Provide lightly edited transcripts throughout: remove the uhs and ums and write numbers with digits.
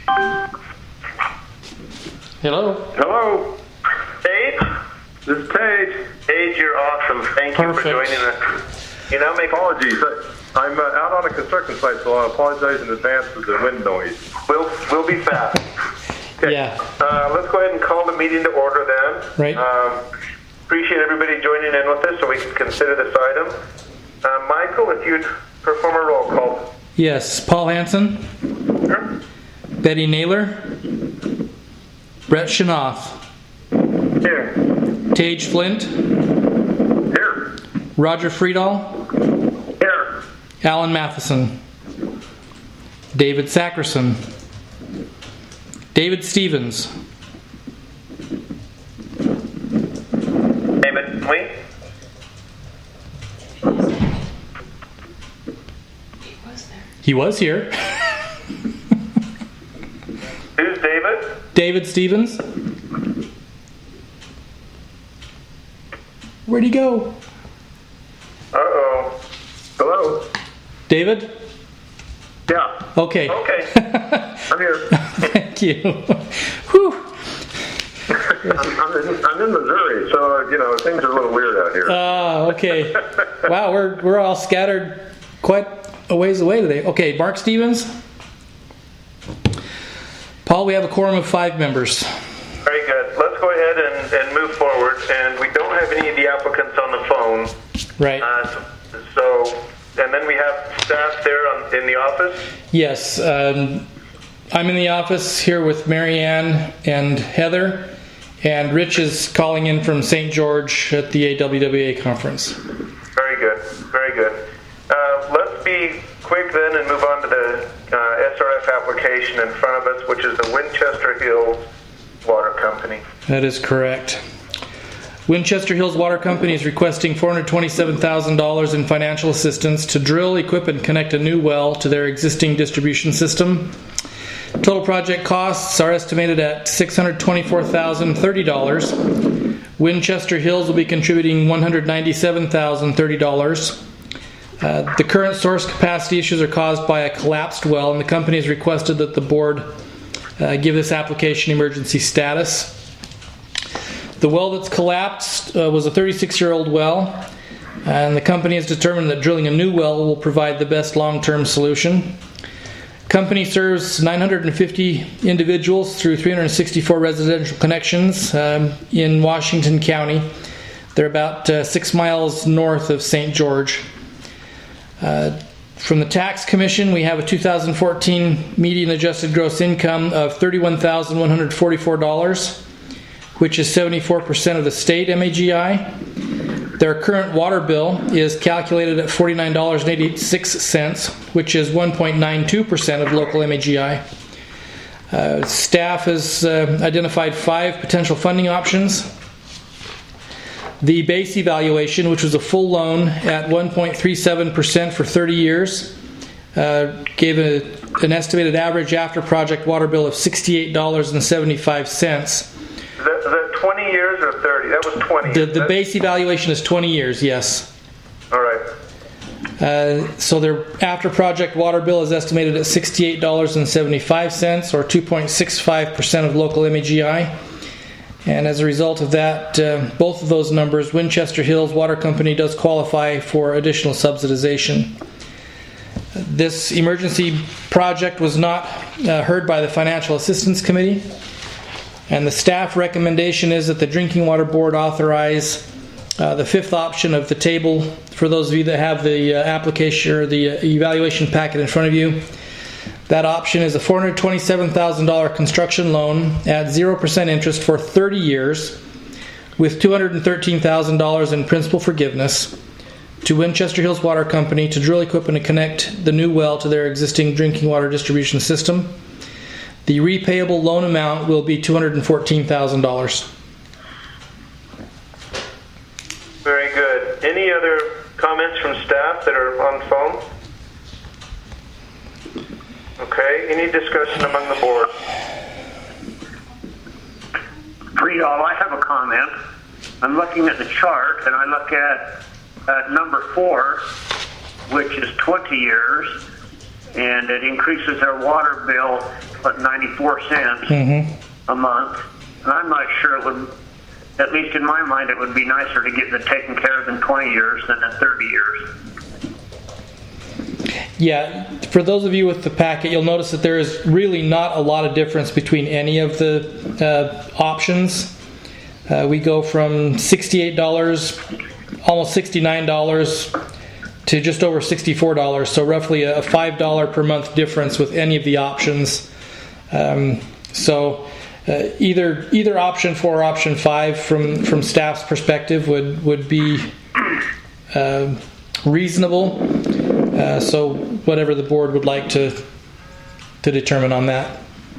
Hello. Hello. Paige? This is Paige. Paige, you're awesome. Thank you for joining us. You know, make Apologies. I'm out on a construction site, so I apologize in advance for the wind noise. We'll be fast. Okay. Yeah. Let's go ahead and call the meeting to order then. Right. Appreciate everybody joining in with us so we can consider this item. Michael, if you'd perform a roll call. Yes. Paul Hansen. Sure. Betty Naylor. Brett Shanoff. Here. Tage Flint. Here. Roger Friedall. Here. Alan Matheson. David Sackerson. David Stevens. David, wait. He was here. Who's David? David Stevens. Where'd he go? Uh-oh. Hello? David? Yeah, Okay. Okay. I'm here. Thank you. Whew. I'm in Missouri, so things are a little weird out here. Okay. Wow, we're all scattered quite a ways away today. Okay, Mark Stevens. Paul, we have a quorum of 5 members. Very good. Let's go ahead and move forward. And we don't have any of the applicants on the phone. Right. And then we have staff there in the office. Yes. I'm in the office here with Mary Ann and Heather, and Rich is calling in from St. George at the AWWA conference. Very good. Very good. Let's be quick then and move on to the SRF application in front of us, which is the Winchester Hills Water Company. That is correct. Winchester Hills Water Company is requesting $427,000 in financial assistance to drill, equip, and connect a new well to their existing distribution system. Total project costs are estimated at $624,030. Winchester Hills will be contributing $197,030. The current source capacity issues are caused by a collapsed well, and the company has requested that the board give this application emergency status. The well that's collapsed was a 36-year-old well, and the company has determined that drilling a new well will provide the best long-term solution. Company serves 950 individuals through 364 residential connections in Washington County. They're about 6 miles north of St. George. From the Tax Commission, we have a 2014 median adjusted gross income of $31,144, which is 74% of the state MAGI. Their current water bill is calculated at $49.86, which is 1.92% of local MAGI. Staff has identified 5 potential funding options. The base evaluation, which was a full loan at 1.37% for 30 years, gave an estimated average after project water bill of $68.75. Is that 20 years or 30? That was 20. The base evaluation is 20 years, yes. All right. So their after project water bill is estimated at $68.75, or 2.65% of local MAGI. And as a result of that, both of those numbers, Winchester Hills Water Company does qualify for additional subsidization. This emergency project was not heard by the Financial Assistance Committee, and the staff recommendation is that the Drinking Water Board authorize the 5th option of the table. For those of you that have the application or the evaluation packet in front of you, that option is a $427,000 construction loan at 0% interest for 30 years with $213,000 in principal forgiveness to Winchester Hills Water Company to drill, equip, and connect the new well to their existing drinking water distribution system. The repayable loan amount will be $214,000. Very good. Any other comments from staff that are on the phone? Okay. Any discussion among the board? Friedall, I have a comment. I'm looking at the chart, and I look at number 4, which is 20 years, and it increases their water bill, 94 cents a month. And I'm not sure it would, at least in my mind, it would be nicer to get it taken care of in 20 years than in 30 years. Yeah, for those of you with the packet, you'll notice that there is really not a lot of difference between any of the options. We go from $68, almost $69, to just over $64, so roughly a $5 per month difference with any of the options. Either option 4 or option 5 from staff's perspective would be reasonable. So whatever the board would like to determine on that.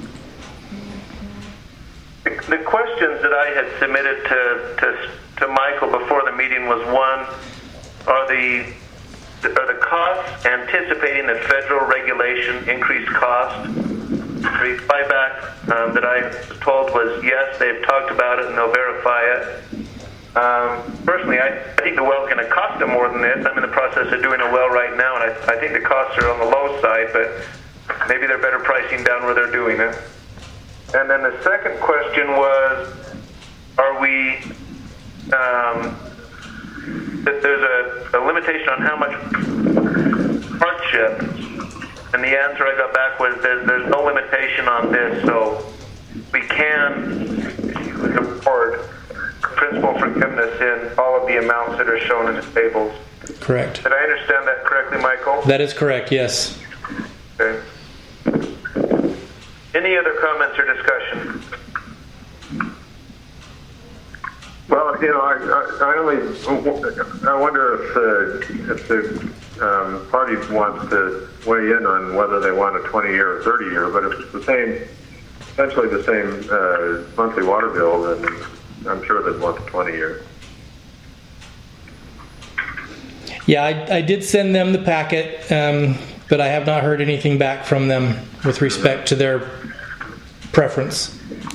The questions that I had submitted to Michael before the meeting was, one, are the costs anticipating the federal regulation increased cost? The buyback that I was told was yes, they've talked about it and they'll verify it. Personally, I think the well's going to cost them more than this. I'm in the process of doing a well right now, and I think the costs are on the low side, but maybe they're better pricing down where they're doing it. And then the second question was, are we, that there's a limitation on how much hardship, and the answer I got back was there's no limitation on this, so we can support principal forgiveness in all of the amounts that are shown in the tables. Correct. Did I understand that correctly, Michael? That is correct, yes. Okay. Any other comments or discussion? Well, I wonder if the party wants to weigh in on whether they want a 20-year or 30-year, but if it's essentially the same monthly water bill, then I'm sure they'd want the 20-year. Yeah, I did send them the packet, but I have not heard anything back from them with respect to their preference.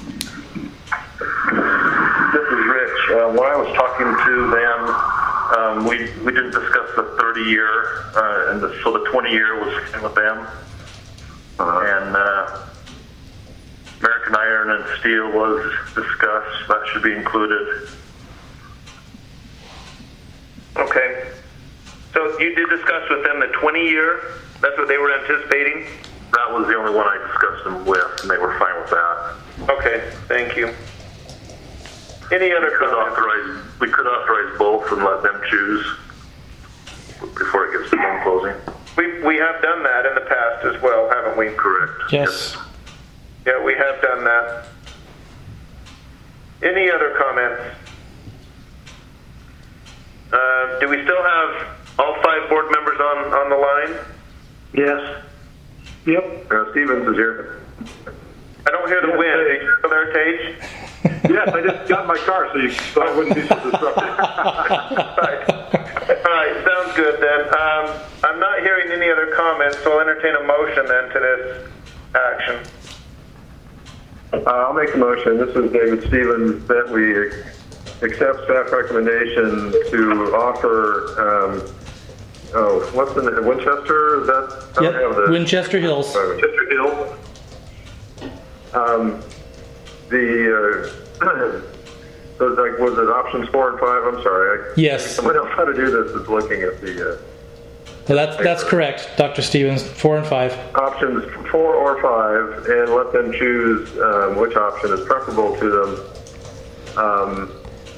This is Rich. When I was talking to them, we didn't discuss the 30-year, so the 20-year was fine with them. And American Iron and Steel was discussed. That should be included. Okay. So you did discuss with them the 20-year? That's what they were anticipating? That was the only one I discussed them with, and they were fine with that. Okay, thank you. Any other comments? We could authorize both and let them choose before it gets to loan closing. We have done that in the past as well, haven't we? Correct. Yes. Yeah, we have done that. Any other comments? Do we still have all 5 board members on the line? Yes. Yep. Stevens is here. I don't hear the wind. Are you still there, Tage? Yes, I just got in my car so I wouldn't be so disruptive. All right, sounds good then. I'm not hearing any other comments, so I'll entertain a motion then to this action. I'll make the motion. This is David Stevens, that we accept staff recommendation to offer, what's the name? Winchester? Is that? Yep, Winchester Hills. Winchester Hills. Was it options 4 and 5? I'm sorry. Yes. Someone else how to do this is looking at the. Well, that's correct, Dr. Stevens. 4 and 5. Options 4 or 5, and let them choose which option is preferable to them,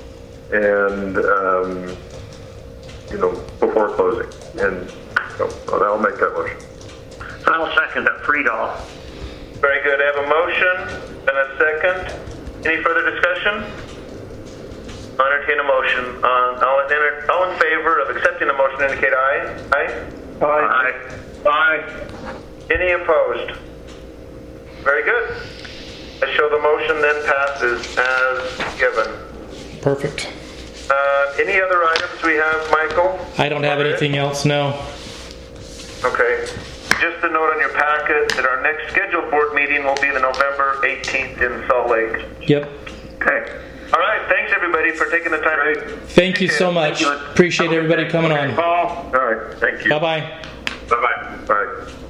before closing. And so I'll make that motion. I'll second it. Friedel. Very good. I have a motion and a second. Any further discussion? I'll entertain a motion. All in favor of accepting the motion indicate aye. Aye? Aye. Aye. Any opposed? Very good. I show the motion then passes as given. Perfect. Any other items we have, Michael? I don't have anything else, no. Okay. Just a note on your packet that our next scheduled board meeting will be the November 18th in Salt Lake. Yep. Okay. All right. Thanks, everybody, for taking the time. Thank you so much. Appreciate everybody coming on. All right. Thank you. Bye-bye. Bye-bye. Bye.